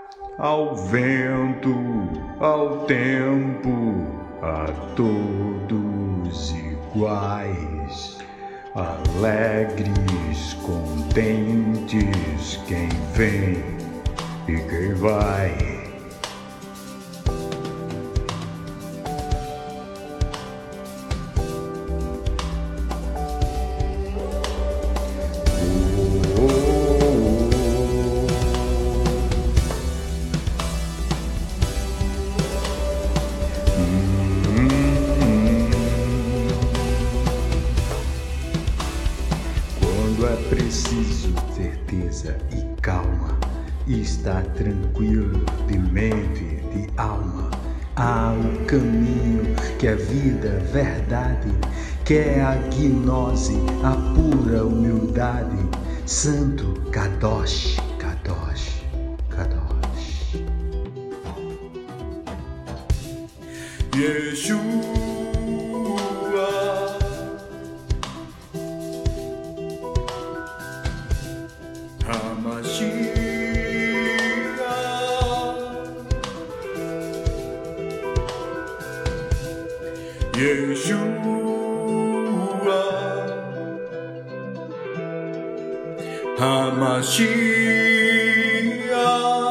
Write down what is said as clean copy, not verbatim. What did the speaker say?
ao vento, ao tempo, a todos iguais, alegres, contentes, quem vem e quem vai. Quando é preciso certeza e calma, e estar tranquilo de mente, de alma, há o caminho que é vida, verdade, que é a gnose, a pura humildade. Santo Kadosh, Kadosh, Kadosh. Yeshua, HaMashiach, Yeshua, HaMashiach.